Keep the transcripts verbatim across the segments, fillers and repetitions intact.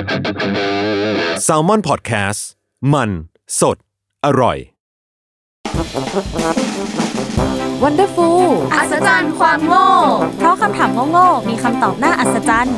Salmon Podcast มันสดอร่อย Wonderful อัศจรรย์ความโง่เพราะคำถามโง่ๆมีคำตอบน่าอัศจรรย์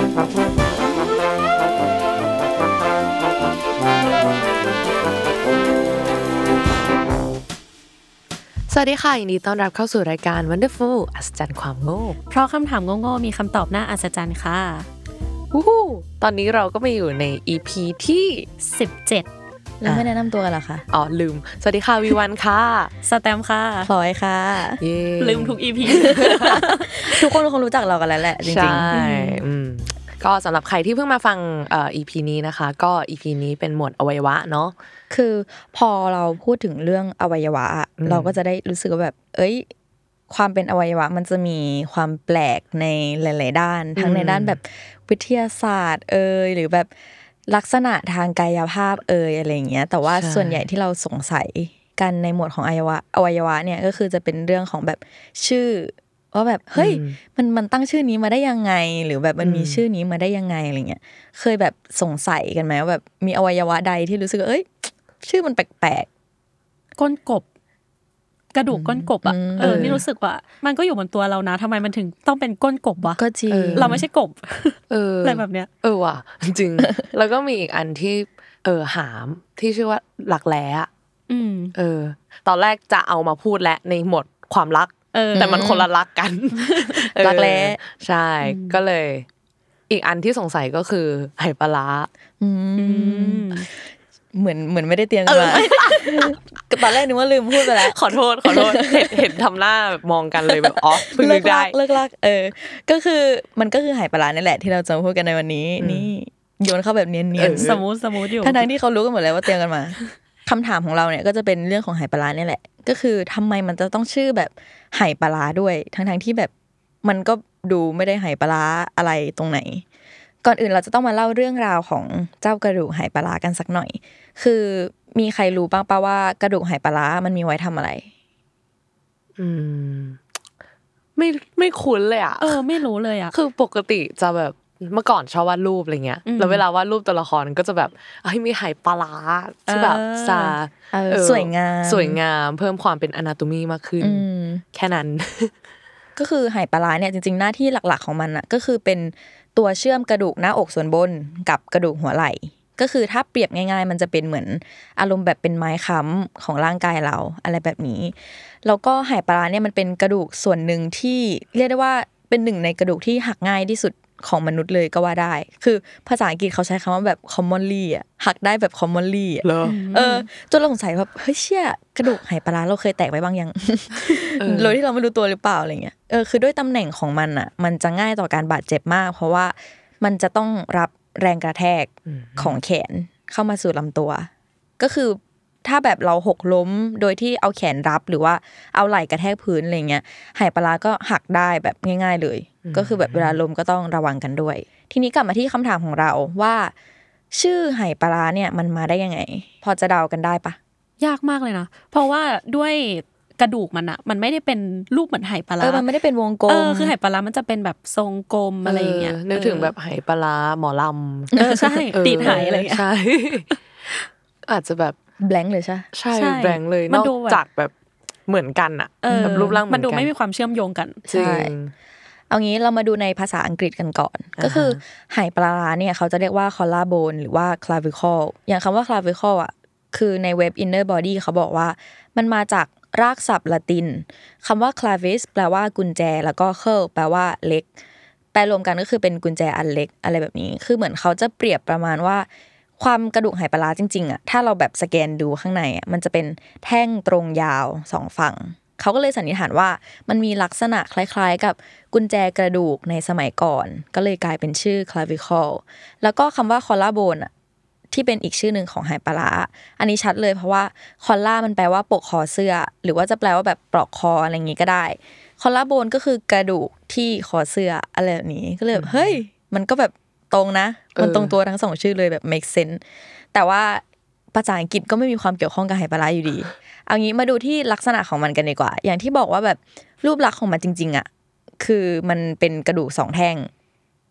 สวัสดีค่ะยินดีต้อนรับเข้าสู่รายการ Wonderful อัศจรรย์ความโง่เพราะคำถามโง่ๆมีคำตอบน่าอัศจรรย์ค่ะวู้ฮู้ตอนนี้เราก็มาอยู่ใน อี พี ที่สิบเจ็ดแล้วไม่แนะนำตัวกันเหรอคะอ๋อลืมสวัสดีค่ะวีวันค่ะสแตมค่ะพลอยค่ะเย้ลืมทุก อี พีทุกคนคงรู้จักเรากันแล้วแหละจริงๆใช่อืมก็สำหรับใครที่เพิ่งมาฟังเอ่อ อี พี นี้นะคะก็ อี พี นี้เป็นหมวดอวัยวะเนาะคือพอเราพูดถึงเรื่องอวัยวะเราก็จะได้รู้สึกว่าแบบเอ้ยความเป็นอวัยวะมันจะมีความแปลกในหลายๆด้านทั้งในด้านแบบวิทยาศาสตร์เอ่ยหรือแบบลักษณะทางกายภาพเอ่ยอะไรอย่างเงี้ยแต่ว่าส่วนใหญ่ที่เราสงสัยกันในหมวดของอวัยวะอวัยวะเนี่ยก็คือจะเป็นเรื่องของแบบชื่อว่าแบบเฮ้ยมันมันตั้งชื่อนี้มาได้ยังไงหรือแบบมันมีชื่อนี้มาได้ยังไงอะไรเงี้ยเคยแบบสงสัยกันไหมว่าแบบมีอวัยวะใดที่รู้สึกเอ้ยชื่อมันแปลกๆก้นกบกระดูกก้นกบอ่ะเออนี่รู้สึกว่ามันก็อยู่บนตัวเรานะทำไมมันถึงต้องเป็นก้นกบวะก็จริงเราไม่ใช่กบเอออะไรแบบเนี้ยเออว่ะจริงแล้วก็มีอีกอันที่เออหามที่ชื่อว่าหลักแร้อ่ะอืมเออตอนแรกจะเอามาพูดและในหมวดความรักแต่มันคนละรักกันรักแร้ใช่ก็เลยอีกอันที่สงสัยก็คือไหปลาร้าอืมเหมือนเหมือนไม่ได้เตรียมกันมาตอนแรกนึกว่าลืมพูดไปแล้วขอโทษขอโทษเห็นเห็นทำหน้าแบบมองกันเลยแบบอ๋อเพิ่งนึกได้เลิกลักเออก็คือมันก็คือไหปลาร้านี่แหละที่เราจะพูดกันในวันนี้นี่โยนเข้าแบบเนียนๆสมูทสมูทอยู่ทั้งๆที่เขารู้กันหมดแล้วว่าเตรียมกันมาคำถามของเราเนี่ยก็จะเป็นเรื่องของไหปลาร้านี่แหละก็คือทำไมมันจะต้องชื่อแบบไหปลาร้าด้วยทั้งๆที่แบบมันก็ดูไม่ได้ไหปลาร้าอะไรตรงไหนก่อนอื่นเราจะต้องมาเล่าเรื่องราวของเจ้ากระดูกไหปลาร้ากันสักหน่อยคือมีใครรู้บ้างป่ะว่ากระดูกไหปลาร้ามันมีไว้ทำอะไรอืมไม่ไม่คุ้นเลยอ่ะเออไม่รู้เลยอ่ะคือปกติจะแบบเมื่อก่อนชอบวาดรูปอะไรเงี้ยแล้วเวลาวาดรูปตัวละครก็จะแบบเอ้ยมีไหปลาร้าที่แบบซาสวยงามสวยงามเพิ่มความเป็นอนาโตมีมากขึ้นแค่นั้นก็คือไหปลาร้าเนี่ยจริงๆหน้าที่หลักๆของมันอ่ะก็คือเป็นตัวเชื่อมกระดูกหน้าอกส่วนบนกับกระดูกหัวไหล่ก็คือถ้าเปรียบง่ายๆมันจะเป็นเหมือนอารมณ์แบบเป็นไม้ค้ำของร่างกายเราอะไรแบบนี้แล้วก็ไหปลาร้าเนี่ยมันเป็นกระดูกส่วนหนึ่งที่เรียกได้ว่าเป็นหนึ่งในกระดูกที่หักง่ายที่สุดของมนุษย์เลยก็ว่าได้คือภาษาอังกฤษเขาใช้คำว่าแบบ commonly อ่ะหักได้แบบ commonly อ่ะเออจนเราสงสัยว่าเฮ้ยเชี่ยกระดูกไหปลาร้าเราเคยแตกไปบ้างยังโดยที่เราไม่รู้ตัวหรือเปล่าอะไรเงี้ยเออคือด้วยตำแหน่งของมันอ่ะมันจะง่ายต่อการบาดเจ็บมากเพราะว่ามันจะต้องรับแรงกระแทกของแขนเข้ามาสู่ลำตัวก็คือถ้าแบบเราหกล้มโดยที่เอาแขนรับหรือว่าเอาไหล่กระแทกพื้นอะไรเงี้ยไหปลาร้าก็หักได้แบบง่ายๆเลยก็คือแบบเวลาล้มก็ต้องระวังกันด้วยทีนี้กลับมาที่คำถามของเราว่าชื่อไหปลาร้าเนี่ยมันมาได้ยังไงพอจะเดากันได้ปะยากมากเลยนะเพราะว่าด้วยกระดูกมันอะมันไม่ได้เป็นรูปเหมือนไหปลาร้าเออมันไม่ได้เป็นวงกลมเออคือไหปลาร้ามันจะเป็นแบบทรงกลมอะไรอย่างเงี้ยนึกถึงแบบไหปลาร้าหมอลำเออใช่ติดไหอะไรอย่างเงี้ยใช่อาจจะแบบแบงค์เลยใช่ใช่แบงค์เลยนอกจากแบบเหมือนกันอะแบบรูปร่างมันดูไม่มีความเชื่อมโยงกันใช่เอางี้เรามาดูในภาษาอังกฤษกันก่อนก็คือไหปลาร้าเนี่ยเขาจะเรียกว่า collarbone หรือว่า clavicle อย่างคำว่า clavicle อ่ะคือในเว็บ inner body เขาบอกว่ามันมาจากรากศัพท์ละตินคำว่า clavis แปลว่ากุญแจแล้วก็ curl แปลว่าเล็กแปลรวมกันก็คือเป็นกุญแจอันเล็กอะไรแบบนี้คือเหมือนเขาจะเปรียบประมาณว่าความกระดูกไหปลาร้าจริงๆอ่ะถ้าเราแบบสแกนดูข้างในอ่ะมันจะเป็นแท่งตรงยาวสองฝั่งเขาก็เลยสันนิษฐานว่ามันมีลักษณะคล้ายๆกับกุญแจกระดูกในสมัยก่อนก็เลยกลายเป็นชื่อ clavicle แล้วก็คำว่า collarbone อ่ะที่เป็นอีกชื่อหนึ่งของไหปลาร้าอันนี้ชัดเลยเพราะว่า collar มันแปลว่าปกคอเสื้อหรือว่าจะแปลว่าแบบปลอกคออะไรอย่างงี้ก็ได้ collarbone ก็คือกระดูกที่คอเสื้ออะไรแบบนี้ก็เลยเฮ้ยมันก็แบบตรงนะมันตรงตัวทั้งสองชื่อเลยแบบ make sense แต่ว่าภาษาอังกฤษก็ไม่มีความเกี่ยวข้องกับไหปลาร้าอยู่ดีเอางี้มาดูที่ลักษณะของมันกันดีกว่าอย่างที่บอกว่าแบบรูปลักษณ์ของมันจริงๆอ่ะคือมันเป็นกระดูกสองแท่ง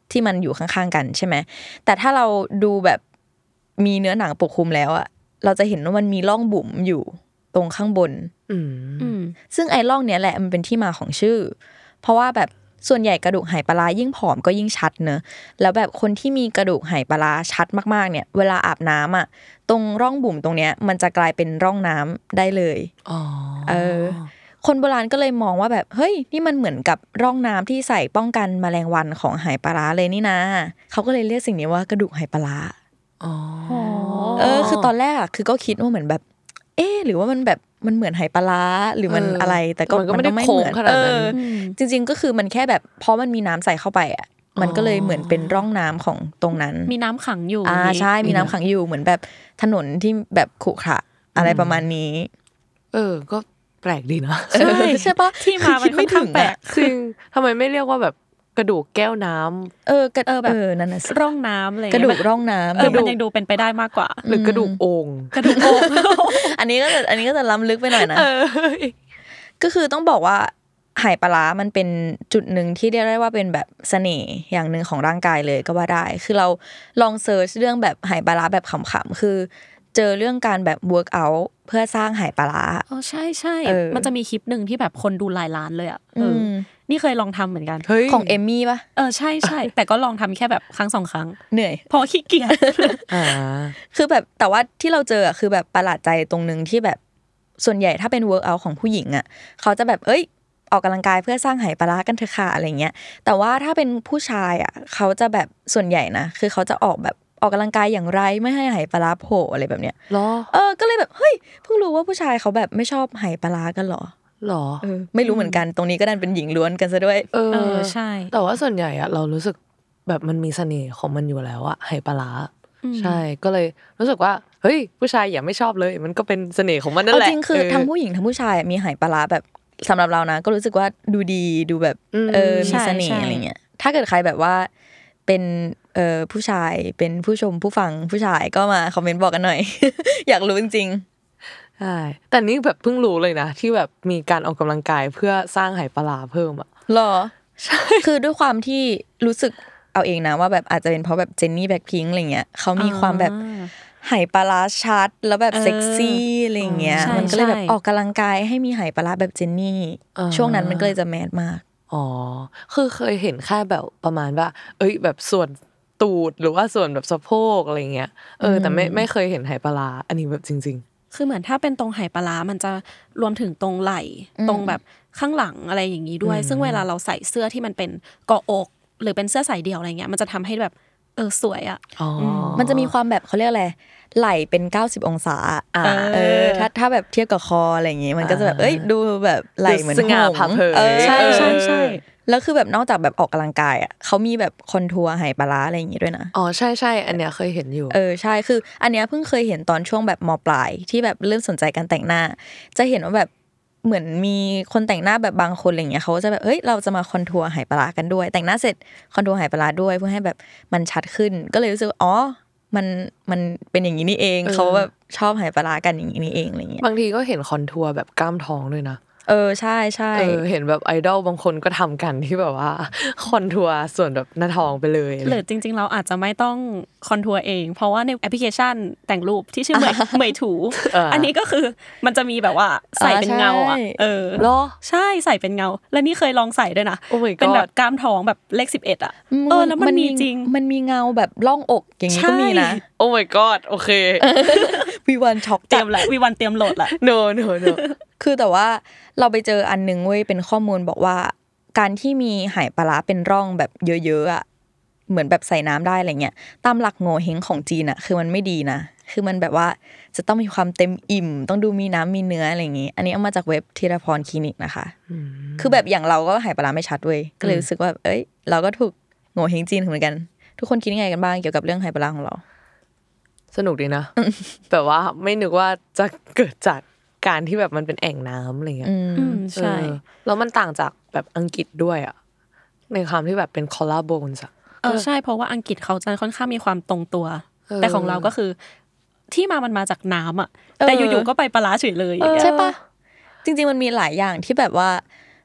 ที่มันอยู่ข้างๆกันใช่ไหมแต่ถ้าเราดูแบบมีเนื้อหนังปกคลุมแล้วอะเราจะเห็นว่ามันมีร่องบุ๋มอยู่ตรงข้างบนอืมซึ่งไอ้ร่องเนี้ยแหละมันเป็นที่มาของชื่อเพราะว่าแบบส่วนใหญ่กระดูกไหปลาร้ายิ่งผอมก็ยิ่งชัดเนอะแล้วแบบคนที่มีกระดูกไหปลาร้าชัดมากๆเนี่ยเวลาอาบน้ำอ่ะตรงร่องบุ๋มตรงเนี้ยมันจะกลายเป็นร่องน้ำได้เลยอ๋อเออคนโบราณก็เลยมองว่าแบบเฮ้ยนี่มันเหมือนกับร่องน้ำที่ใส่ป้องกันแมลงวันของไหปลาร้าเลยนี่นะเขาก็เลยเรียกสิ่งนี้ว่ากระดูกไหปลาร้าอ๋อเออคือตอนแรกอ่ะคือก็คิดว่าเหมือนแบบเอ๊ะหรือว่ามันแบบมันเหมือนไหปลาร้าหรือมันอะไรแต่ก็มันก็ไม่ได้โค้งขนาดนั้นจริงๆก็คือมันแค่แบบเพราะมันมีน้ำใส่เข้าไปอ่ะมันก็เลยเหมือนเป็นร่องน้ำของตรงนั้นมีน้ำขังอยู่อ่าใช่มีน้ำขังอยู่เหมือนแบบถนนที่แบบขรุขระอะไรประมาณนี้เออก็แปลกดีนะใช่ใช่ปะที่มามันค่อนข้างแปลกจริงทำไมไม่เรียกว่าแบบกระดูกแก้วน้ำเออกระเออแบบนั่นน่ะร่องน้ำอะไรกระดูกร่องน้ำเออมันยังดูเป็นไปได้มากกว่าหรือกระดูกโอ่งกระดูกโอ่งอันนี้ก็จะอันนี้ก็จะล้ำลึกไปหน่อยนะก็คือต้องบอกว่าไหปลาร้ามันเป็นจุดหนึ่งที่เรียกได้ว่าเป็นแบบเสน่ห์อย่างหนึ่งของร่างกายเลยก็ว่าได้คือเราลองเซิร์ชเรื่องแบบไหปลาร้าแบบขำๆคือเจอเรื่องการแบบ work out เพื่อสร้างไหปลาร้าอ๋อใช่ๆมันจะมีคลิปนึงที่แบบคนดูหลายล้านเลยอ่ะเออนี่เคยลองทำเหมือนกันของเอมมี่ป่ะเออใช่ๆแต่ก็ลองทำแค่แบบครั้งสองครั้งเหนื่อยพอขี้เกียจอ่าคือแบบแต่ว่าที่เราเจออ่ะคือแบบประหลาดใจตรงนึงที่แบบส่วนใหญ่ถ้าเป็น work out ของผู้หญิงอ่ะเขาจะแบบเอ้ยออกกำลังกายเพื่อสร้างไหปลาร้ากันเถอะค่ะอะไรเงี้ยแต่ว่าถ้าเป็นผู้ชายอ่ะเขาจะแบบส่วนใหญ่นะคือเขาจะออกแบบออกกำลังกายอย่างไรไม่ให้ไหปลาร้าโผล่อะไรแบบเนี้ยหรอเออก็เลยแบบเฮ้ยเพิ่งรู้ว่าผู้ชายเขาแบบไม่ชอบไหปลาร้ากันหรอหรอเออไม่รู้เหมือนกันตรงนี้ก็ดันเป็นหญิงล้วนกันซะด้วยเออใช่แต่ว่าส่วนใหญ่อะเรารู้สึกแบบมันมีเสน่ห์ของมันอยู่แล้วอะไหปลาร้าใช่ก็เลยรู้สึกว่าเฮ้ยผู้ชายอย่าไม่ชอบเลยมันก็เป็นเสน่ห์ของมันนั่นแหละจริงคือทั้งผู้หญิงทั้งผู้ชายมีไหปลาร้าแบบสำหรับเรานะก็รู้สึกว่าดูดีดูแบบเออมีเสน่ห์อะไรเงี้ยถ้าเกิดใครแบบว่าเป็นเอ่อผู้ชายเป็นผู้ชมผู้ฟังผู้ชายก็มาคอมเมนต์บอกกันหน่อย อยากรู้จริงๆใช่แต่นี่แบบเพิ่งรู้เลยนะที่แบบมีการออกกำลังกายเพื่อสร้างไหปลาร้าเพิ่มอ่ะหรอใช่คือด้วยความที่รู้สึกเอาเองนะว่าแบบอาจจะเป็นเพราะแบบเจนนี่แบล็คพิงค์อะไรเงี้ยเขามีความแบบไหปลาร้าชัดแล้วแบบเซ็กซี่อะไรเงี้ยมันก็เลยแบบออกกำลังกายให้มีไหปลาร้าแบบเจนนี่ช่วงนั้นมันก็เลยจะแมสมากอ๋อคือเคยเห็นแค่แบบประมาณว่าเอ้ยแบบส่วนตูดหรือว่าส่วนแบบสะโพกอะไรเงี้ยเออแต่ไม่ไม่เคยเห็นไหปลาร้าอันนี้แบบจริงๆคือเหมือนถ้าเป็นตรงไหปลาร้ามันจะรวมถึงตรงไหล่ตรงแบบข้างหลังอะไรอย่างนี้ด้วยซึ่งเวลาเราใส่เสื้อที่มันเป็นเกาะอกหรือเป็นเสื้อใส่เดี่ยวอะไรเงี้ยมันจะทำให้แบบเออสวยอ่ะมันจะมีความแบบเขาเรียกอะไรไหล่เป็นเก้าสิบองศาเออถ้าถ้าแบบเทียบกับคออะไรอย่างงี้มันก็จะแบบเอ้ยดูแบบไหล่เหมือนหงส์ใช่ใช่ใช่แล้วคือแบบนอกจากแบบออกกำลังกายอ่ะเขามีแบบคอนทัวร์ไหปลาร้าอะไรอย่างงี้ด้วยนะอ๋อใช่ใช่อันเนี้ยเคยเห็นอยู่เออใช่คืออันเนี้ยเพิ่งเคยเห็นตอนช่วงแบบม.ปลายที่แบบเริ่มสนใจการแต่งหน้าจะเห็นว่าแบบเหมือนมีคนแต่งหน้าแบบบางคนอะไรเงี้ยเขาจะแบบเฮ้ยเราจะมาคอนทัวร์ไหปลาร้ากันด้วยแต่งหน้าเสร็จคอนทัวร์ไหปลาร้าด้วยเพื่อให้แบบมันชัดขึ้นก็เลยรู้สึกอ๋อมันมันเป็นอย่างนี้นี่เองเขาแบบชอบไหปลาร้ากันอย่างนี้นี่เองอะไรเงี้ยบางทีก็เห็นคอนทัวร์แบบกล้ามท้องด้วยนะเออใช่ใช่เออเห็นแบบไอดอลบางคนก็ทำกันที่แบบว่าคอนทัวร์ส่วนแบบหน้าท้องไปเลยหรือจริงๆเราอาจจะไม่ต้องคอนทัวร์เองเพราะว่าในแอปพลิเคชันแต่งรูปที่ชื่อเหมยเหมยถูอันนี้ก็คือมันจะมีแบบว่าใส่เป็นเงาอ่ะเออใช่ใส่เป็นเงาแล้วนี่เคยลองใส่ด้วยนะเป็นแบบกล้ามท้องแบบเลขสิบเอ็ดอ่ะเออแล้วมันมีจริงมันมีเงาแบบร่องอกอย่างนี้ก็มีนะโอ้ my god โอเควีวันช็อกเตรียมละวีวันเตรียมโหลดละ no no no คือแต่ว่าเราไปเจออันนึงเว้ยเป็นข้อมูลบอกว่าการที่มีไหปลาร้าเป็นร่องแบบเยอะๆอ่ะเหมือนแบบใส่น้ำได้อะไรเงี้ยตามหลักโง่เฮงของจีนอ่ะคือมันไม่ดีนะคือมันแบบว่าจะต้องมีความเต็มอิ่มต้องดูมีน้ำมีเนื้ออะไรอย่างงี้อันนี้เอามาจากเว็บธีรพรคลินิกนะคะคือแบบอย่างเราก็ไหปลาร้าไม่ชัดเว้ยก็เลยรู้สึกว่าเอ้ยเราก็ถูกโง่เฮงจีนเหมือนกันทุกคนคิดยังไงกันบ้างเกี่ยวกับเรื่องไหปลาร้าของเราสนุกดีนะแบบว่าไม่นึกว่าจะเกิดจากการที่แบบมันเป็นแอ่งน้ำอะไรเงี้ยใช่แล้วมันต่างจากแบบอังกฤษด้วยอ่ะในความที่แบบเป็นคอลลาโบนส์เออใช่เพราะว่าอังกฤษเขาจะค่อนข้างมีความตรงตัวแต่ของเราก็คือที่มามันมาจากน้ำอ่ะแต่อยู่ๆก็ไปปลาร้าเฉยเลยใช่ปะจริงๆมันมีหลายอย่างที่แบบว่า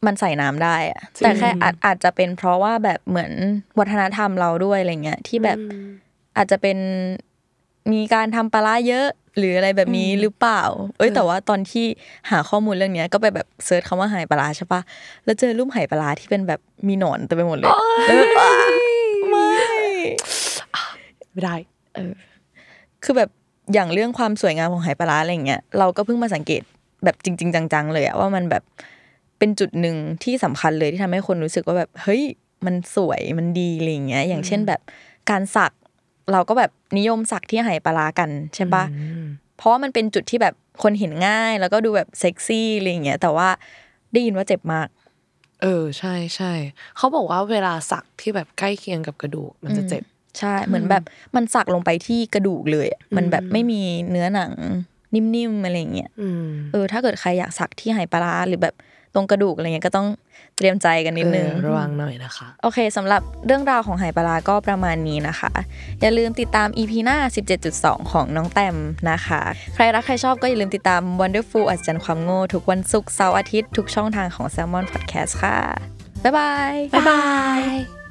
มันใส่น้ำได้อะแต่แค่อาจอาจจะเป็นเพราะว่าแบบเหมือนวัฒนธรรมเราด้วยอะไรเงี้ยที่แบบอาจจะเป็นมีการทำปลาร้าเยอะหรืออะไรแบบนี้หรือเปล่าเอ้ยแต่ว่าตอนที่หาข้อมูลเรื่องนี้ก็ไปแบบเซิร์ชคำว่าไหปลาร้าใช่ปะแล้วเจอรูปไหปลาร้าที่เป็นแบบมีหนอนเต็มไปหมดเลยแล้วแบบไม่ไม่ได้เออคือแบบอย่างเรื่องความสวยงามของไหปลาร้าอะไรเงี้ยเราก็เพิ่งมาสังเกตแบบจริงๆจังๆเลยอะว่ามันแบบเป็นจุดหนึ่งที่สำคัญเลยที่ทำให้คนรู้สึกว่าแบบเฮ้ยมันสวยมันดีอะไรเงี้ยอย่างเช่นแบบการสักเราก็แบบนิยมสักที่ไหปลาร้ากันใช่ปะเพราะว่ามันเป็นจุดที่แบบคนเห็นง่ายแล้วก็ดูแบบเซ็กซี่อะไรเงี้ยแต่ว่าได้ยินว่าเจ็บมากเออใช่ใช่เขาบอกว่าเวลาสักที่แบบใกล้เคียงกับกระดูกมันจะเจ็บใช่เหมือนแบบมันสักลงไปที่กระดูกเลยมันแบบไม่มีเนื้อหนังนิ่มๆอะไรเงี้ยเออถ้าเกิดใครอยากสักที่ไหปลาร้าหรือแบบตรงกระดูกอะไรเงี้ยก็ต้องเตรียมใจกันนิดนึงระวังหน่อยนะคะโอเคสำหรับเรื่องราวของไหปลาร้าก็ประมาณนี้นะคะอย่าลืมติดตาม อี พี หน้า สิบเจ็ดจุดสอง ของน้องแต้มนะคะใครรักใครชอบก็อย่าลืมติดตาม Wonderful อัศจรรย์ความโง่ทุกวันศุกร์เสาร์อาทิตย์ทุกช่องทางของ Salmon Podcast ค่ะบ๊ายบายบ๊ายบาย